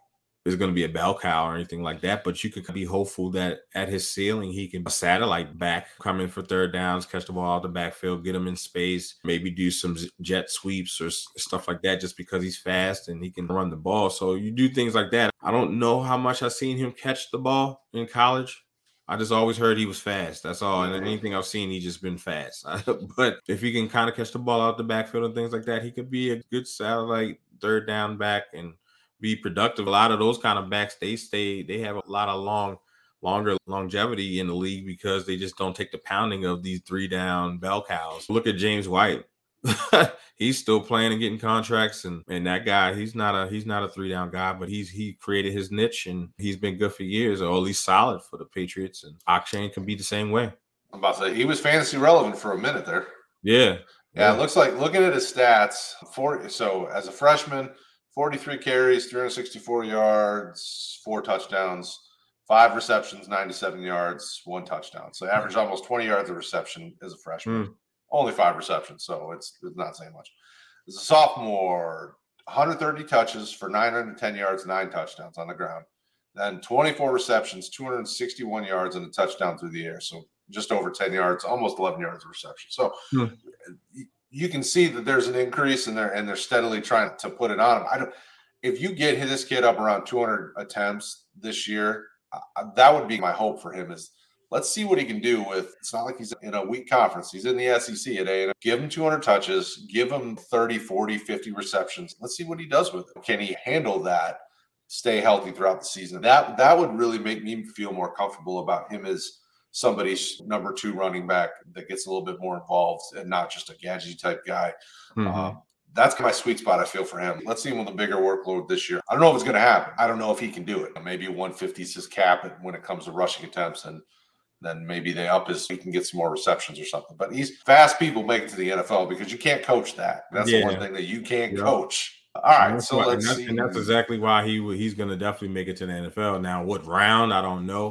is going to be a bell cow or anything like that, but you could be hopeful that at his ceiling, he can be a satellite back, come in for third downs, catch the ball out the backfield, get him in space, maybe do some jet sweeps or stuff like that just because he's fast and he can run the ball. So you do things like that. I don't know how much I've seen him catch the ball in college. I just always heard he was fast. That's all. And anything I've seen, he's just been fast. But if he can kind of catch the ball out the backfield and things like that, he could be a good satellite third down back and be productive. A lot of those kind of backs, they stay, they have a lot of long, longer longevity in the league because they just don't take the pounding of these three down bell cows. Look at James White. He's still playing and getting contracts, and and that guy, he's not a he's not a three down guy, but he's he created his niche and he's been good for years, or at least solid for the Patriots. And Achane can be the same way. I'm about to say he was fantasy relevant for a minute there. Yeah, yeah. It looks like looking at his stats. forty So as a freshman, forty-three carries, three hundred sixty-four yards, four touchdowns, five receptions, ninety-seven yards, one touchdown. So average almost twenty yards a reception as a freshman. Mm. Only five receptions, so it's, it's not saying much. As a sophomore, one hundred thirty touches for nine hundred ten yards, nine touchdowns on the ground. Then twenty-four receptions, two hundred sixty-one yards, and a touchdown through the air. So just over ten yards, almost eleven yards of reception. So hmm. you can see that there's an increase, and they're and they're steadily trying to put it on him. I don't. If you get this kid up around two hundred attempts this year, uh, that would be my hope for him. Is let's see what he can do with. It's not like he's in a weak conference. He's in the S E C at A and M. Give him two hundred touches. Give him thirty, forty, fifty receptions. Let's see what he does with it. Can he handle that? Stay healthy throughout the season. That that would really make me feel more comfortable about him as somebody's number two running back that gets a little bit more involved and not just a gadget type guy. Mm-hmm. Um, that's my sweet spot, I feel, for him. Let's see him with a bigger workload this year. I don't know if it's going to happen. I don't know if he can do it. Maybe one fifty is his cap when it comes to rushing attempts, and then maybe they up his, he can get some more receptions or something. But he's fast people make it to the N F L because you can't coach that. That's yeah. the one thing that you can't yeah. coach. All right, so why, let's and see. And that's exactly why he he's going to definitely make it to the N F L. Now, what round, I don't know.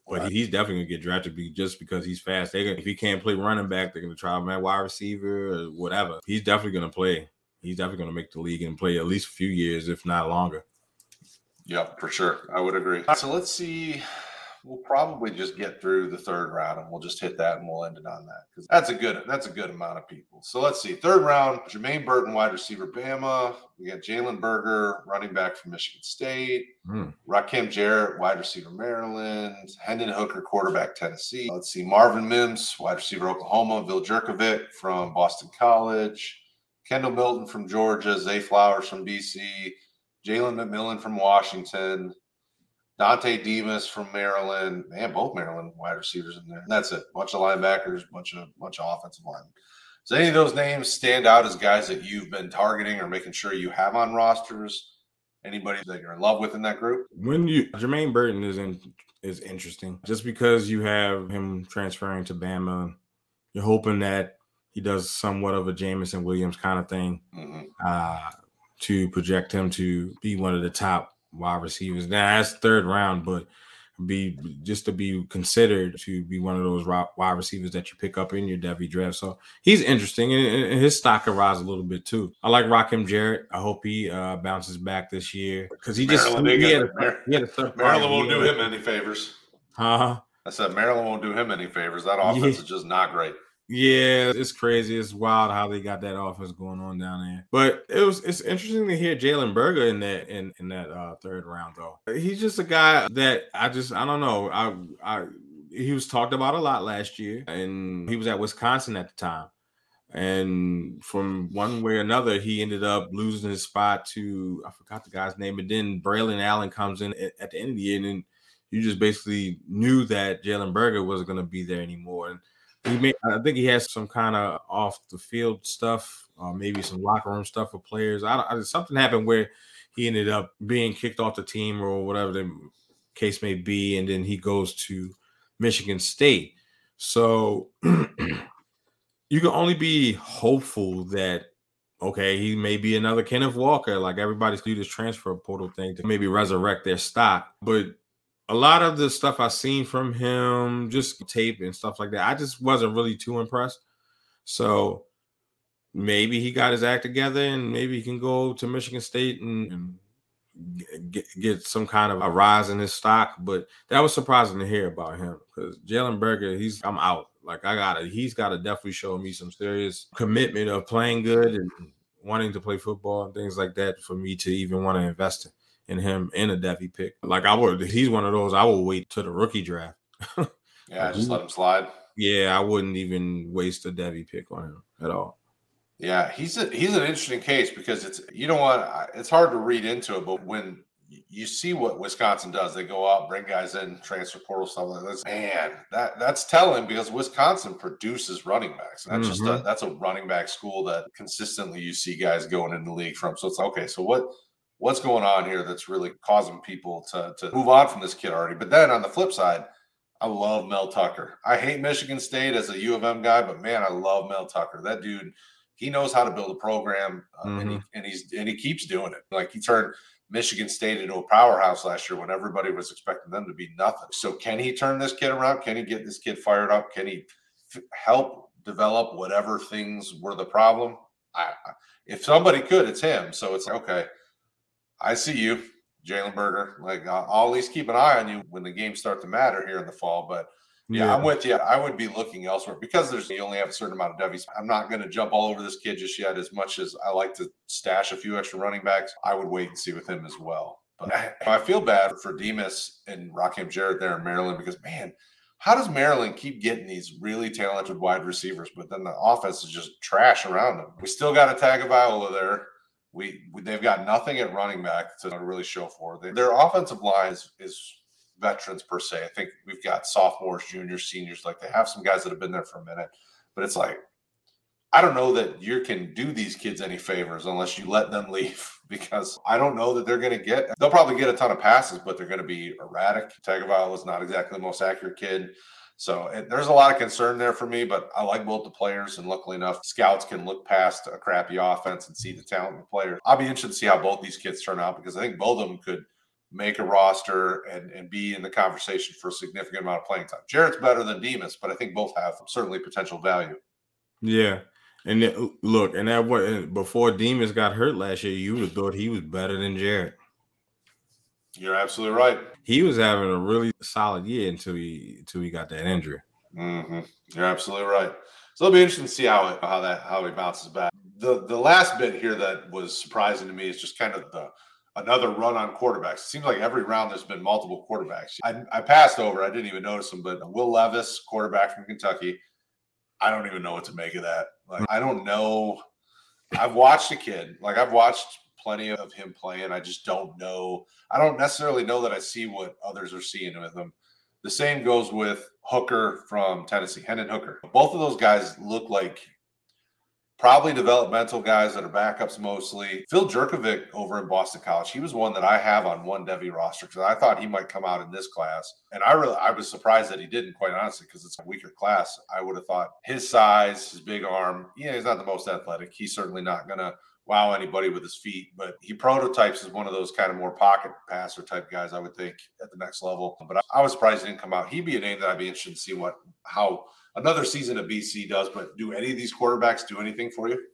But right. he's definitely going to get drafted just because he's fast. They If he can't play running back, they're going to try him at wide receiver or whatever. He's definitely going to play. He's definitely going to make the league and play at least a few years, if not longer. Yep, for sure. I would agree. So let's see. We'll probably just get through the third round and we'll just hit that and we'll end it on that because that's a good that's a good amount of people. So let's see. Third round, Jermaine Burton, wide receiver, Bama. We got Jalen Berger, running back from Michigan State. Hmm. Rakim Jarrett, wide receiver, Maryland. Hendon Hooker, quarterback, Tennessee. Let's see. Marvin Mims, wide receiver, Oklahoma. Vil Jurkovic from Boston College. Kendall Milton from Georgia. Zay Flowers from B C. Jalen McMillan from Washington. Dante Demas from Maryland, man, both Maryland wide receivers in there. And that's it. Bunch of linebackers, bunch of bunch of offensive linemen. Does any of those names stand out as guys that you've been targeting or making sure you have on rosters? Anybody that you're in love with in that group? When you Jermaine Burton is in, is interesting just because you have him transferring to Bama. You're hoping that he does somewhat of a Jameson Williams kind of thing mm-hmm. uh, to project him to be one of the top wide receivers. Now that's third round, but be just to be considered to be one of those wide receivers that you pick up in your Devy draft. So he's interesting, and his stock could rise a little bit too. I like Rakim Jarrett. I hope he uh, bounces back this year because he just Maryland, he, he had a, a, he had a Maryland won't do him any favors. Huh? I said Maryland won't do him any favors. That offense yeah. is just not great. Yeah, it's crazy. It's wild how they got that offense going on down there. But it was it's interesting to hear Jalen Berger in that in, in that uh, third round though. He's just a guy that I just I don't know. I I he was talked about a lot last year, and he was at Wisconsin at the time. And from one way or another, he ended up losing his spot to I forgot the guy's name. And then Braylon Allen comes in at, at the end of the year, and then you just basically knew that Jalen Berger wasn't going to be there anymore. And He may, I think he has some kind of off the field stuff, or maybe some locker room stuff with players. I, I something happened where he ended up being kicked off the team or whatever the case may be, and then he goes to Michigan State. So you can only be hopeful that okay, he may be another Kenneth Walker, like everybody's do this transfer portal thing to maybe resurrect their stock, but. A lot of the stuff I've seen from him, just tape and stuff like that, I just wasn't really too impressed. So maybe he got his act together and maybe he can go to Michigan State and, and get, get some kind of a rise in his stock. But that was surprising to hear about him because Jalen Berger, he's I'm out. Like I gotta, he's got to definitely show me some serious commitment of playing good and wanting to play football and things like that for me to even want to invest in. in him in a Devy pick. Like I would, he's one of those, I will wait to the rookie draft. yeah, just let him slide. Yeah, I wouldn't even waste a Devy pick on him at all. Yeah, he's a, he's an interesting case because it's, you know what, it's hard to read into it, but when you see what Wisconsin does, they go out, bring guys in, transfer portal, stuff like this. Man, that, that's telling because Wisconsin produces running backs. That's mm-hmm. just a, that's a running back school that consistently you see guys going in the league from. So it's okay. So what, What's going on here that's really causing people to, to move on from this kid already? But then on the flip side, I love Mel Tucker. I hate Michigan State as a U of M guy, but man, I love Mel Tucker. That dude, he knows how to build a program, uh, mm-hmm. and, he, and he's and he keeps doing it. Like he turned Michigan State into a powerhouse last year when everybody was expecting them to be nothing. So can he turn this kid around? Can he get this kid fired up? Can he f- help develop whatever things were the problem? I, I, if somebody could, it's him. So it's okay. I see you, Jalen Berger. Like I'll, I'll at least keep an eye on you when the games start to matter here in the fall. But yeah, yeah. I'm with you. I would be looking elsewhere because there's you only have a certain amount of Devies. I'm not going to jump all over this kid just yet. As much as I like to stash a few extra running backs, I would wait and see with him as well. But I, I feel bad for Demas and Rakim Jarrett there in Maryland because man, how does Maryland keep getting these really talented wide receivers, but then the offense is just trash around them? We still got a Tagovailoa there. We, we they've got nothing at running back to really show for. They, their offensive line is, is veterans per se. I think we've got sophomores, juniors, seniors. Like they have some guys that have been there for a minute, but it's like I don't know that you can do these kids any favors unless you let them leave because I don't know that they're going to get. They'll probably get a ton of passes, but they're going to be erratic. Tagovailoa is not exactly the most accurate kid. So it, there's a lot of concern there for me, but I like both the players. And luckily enough, scouts can look past a crappy offense and see the talent in the players. I'll be interested to see how both these kids turn out because I think both of them could make a roster and, and be in the conversation for a significant amount of playing time. Jarrett's better than Demas, but I think both have certainly potential value. Yeah. And then, look, and that was before Demas got hurt last year, you would have thought he was better than Jarrett. You're absolutely right. He was having a really solid year until he until he got that injury. Mm-hmm. You're absolutely right. So it'll be interesting to see how it, how that how he bounces back. The the last bit here that was surprising to me is just kind of the another run on quarterbacks. It seems like every round there's been multiple quarterbacks. I, I passed over. I didn't even notice them, but Will Levis, quarterback from Kentucky. I don't even know what to make of that. Like, I don't know. I've watched a kid. Like, I've watched plenty of him play, and I just don't know. I don't necessarily know that I see what others are seeing with him. The same goes with Hooker from Tennessee, Hendon Hooker. Both of those guys look like probably developmental guys that are backups mostly. Phil Jerkovic over in Boston College, he was one that I have on one Devy roster because I thought he might come out in this class. And I really, I was surprised that he didn't, quite honestly, because it's a weaker class. I would have thought his size, his big arm, yeah, he's not the most athletic. He's certainly not going to wow anybody with his feet, but he prototypes as one of those kind of more pocket passer type guys, I would think, at the next level. But I, I was surprised he didn't come out. He'd be a name that I'd be interested to see what, how another season of B C does. But do any of these quarterbacks do anything for you?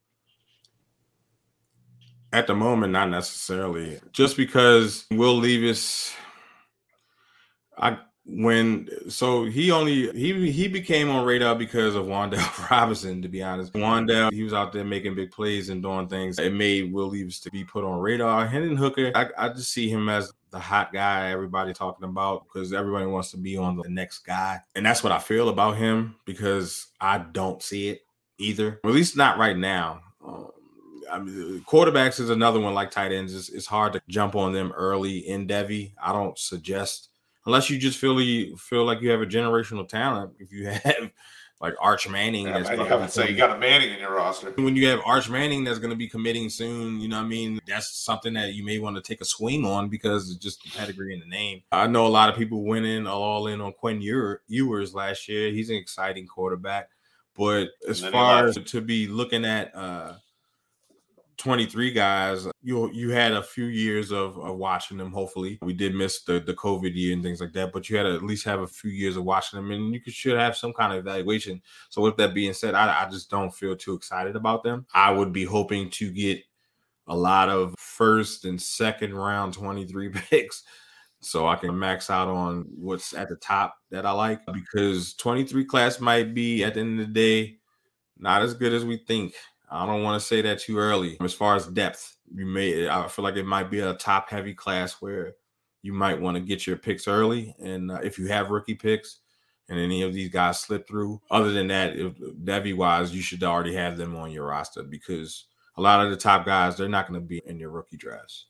At the moment, not necessarily. Just because Will Levis, I when so he only he he became on radar because of Wan'Dale Robinson, to be honest. Wan'Dale, he was out there making big plays and doing things. It made Will Levis to be put on radar. Hendon Hooker, I, I just see him as the hot guy everybody talking about because everybody wants to be on the next guy. And that's what I feel about him because I don't see it either. Or at least not right now. Um, I mean, quarterbacks is another one like tight ends. It's, it's hard to jump on them early in Devy. I don't suggest unless you just feel you feel like you have a generational talent. If you have like Arch Manning, yeah, that's man, you haven't say you got a Manning in your roster. When you have Arch Manning that's going to be committing soon, you know what I mean? That's something that you may want to take a swing on because it's just the pedigree in the name. I know a lot of people went in all in on Quinn Ewers last year. He's an exciting quarterback. But as far as to be looking at uh, twenty-three guys, you you had a few years of, of watching them. Hopefully, we did miss the, the COVID year and things like that, but you had to at least have a few years of watching them, and you could, should have some kind of evaluation. So, with that being said, I, I just don't feel too excited about them. I would be hoping to get a lot of first and second round twenty-three picks, so I can max out on what's at the top that I like. Because twenty-three class might be at the end of the day not as good as we think. I don't want to say that too early. As far as depth, you may I feel like it might be a top heavy class where you might want to get your picks early. And uh, if you have rookie picks and any of these guys slip through, other than that, if Devy wise, you should already have them on your roster because a lot of the top guys, they're not going to be in your rookie drafts.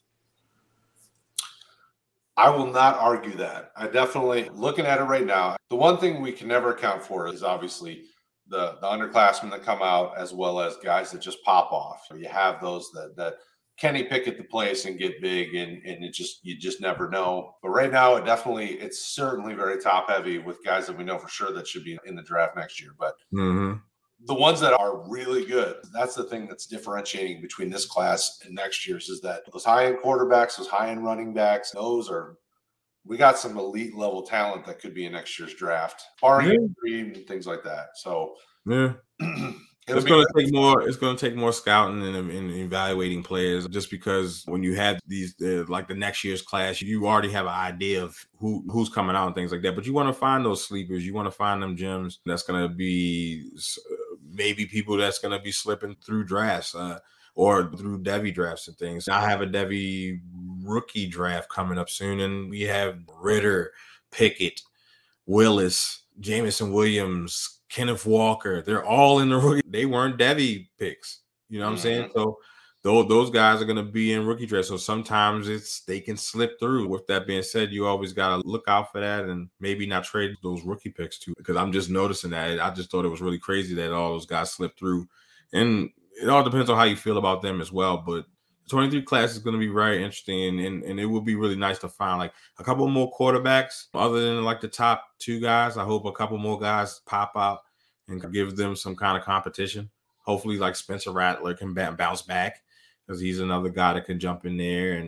I will not argue that. I definitely, looking at it right now, the one thing we can never account for is obviously the, the underclassmen that come out as well as guys that just pop off. You have those that that Kenny Pickett the place and get big, and, and it just you just never know. But right now, it definitely, it's certainly very top heavy with guys that we know for sure that should be in the draft next year. But mm-hmm. the ones that are really good, that's the thing that's differentiating between this class and next year's is that those high-end quarterbacks, those high-end running backs, those are, we got some elite level talent that could be in next year's draft, barring yeah. injury and things like that. So yeah. It's going to take more. It's going to take more scouting and, and evaluating players. Just because when you have these, uh, like the next year's class, you already have an idea of who who's coming out and things like that. But you want to find those sleepers. You want to find them gems. That's going to be maybe people that's going to be slipping through drafts uh, or through Devy drafts and things. I have a Devy rookie draft coming up soon, and we have Ritter, Pickett, Willis, Jameson Williams, Kenneth Walker. They're all in the rookie. They weren't Devy picks. You know what mm-hmm. I'm saying? So those, those guys are going to be in rookie draft. So sometimes it's they can slip through. With that being said, you always got to look out for that and maybe not trade those rookie picks too, because I'm just noticing that. I just thought it was really crazy that all those guys slipped through. And it all depends on how you feel about them as well. But the twenty-three class is going to be very interesting, and, and it will be really nice to find like a couple more quarterbacks other than like the top two guys. I hope a couple more guys pop out and give them some kind of competition. Hopefully like Spencer Rattler can bounce back because he's another guy that can jump in there and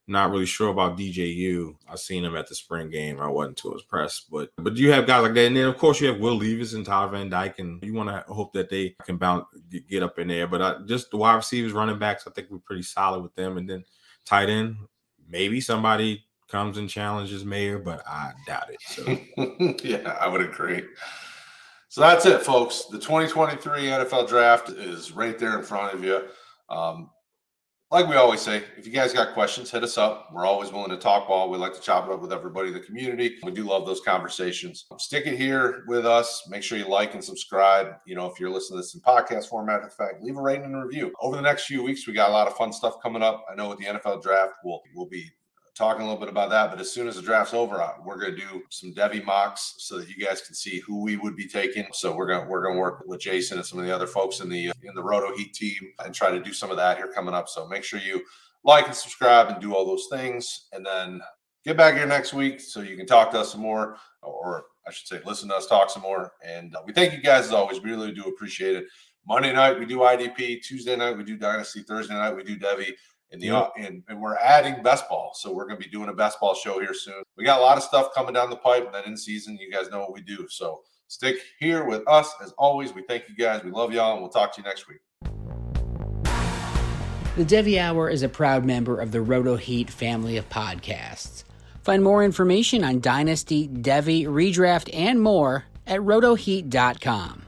Not really sure about D J U. I seen him at the spring game. I wasn't too impressed, but but you have guys like that, and then of course you have Will Levis and Tyler Van Dyke, and you want to hope that they can bounce, get up in there. But I, just the wide receivers, running backs, I think we're pretty solid with them, and then tight end, maybe somebody comes and challenges Mayer, but I doubt it. So yeah, I would agree. So that's it, folks. The twenty twenty-three N F L Draft is right there in front of you. Um, Like we always say, if you guys got questions, hit us up. We're always willing to talk ball. We like to chop it up with everybody in the community. We do love those conversations. Stick it here with us. Make sure you like and subscribe. You know, if you're listening to this in podcast format, in fact, leave a rating and a review. Over the next few weeks, we got a lot of fun stuff coming up. I know with the N F L Draft, we'll, we'll be talking a little bit about that, but as soon as the draft's over, we're going to do some Devy mocks so that you guys can see who we would be taking. So we're going to, we're going to work with Jason and some of the other folks in the, in the Roto Heat team and try to do some of that here coming up. So make sure you like and subscribe and do all those things, and then get back here next week so you can talk to us some more, or I should say, listen to us talk some more. And uh, we thank you guys as always. We really do appreciate it. Monday night, we do I D P. Tuesday night, we do Dynasty. Thursday night, we do Devy. In the yep. and, and we're adding best ball, so we're going to be doing a best ball show here soon. We got a lot of stuff coming down the pipe, and then in season, you guys know what we do. So stick here with us as always. We thank you guys. We love y'all, and we'll talk to you next week. The Devy Hour is a proud member of the Roto Heat family of podcasts. Find more information on Dynasty, Devy, Redraft, and more at roto heat dot com.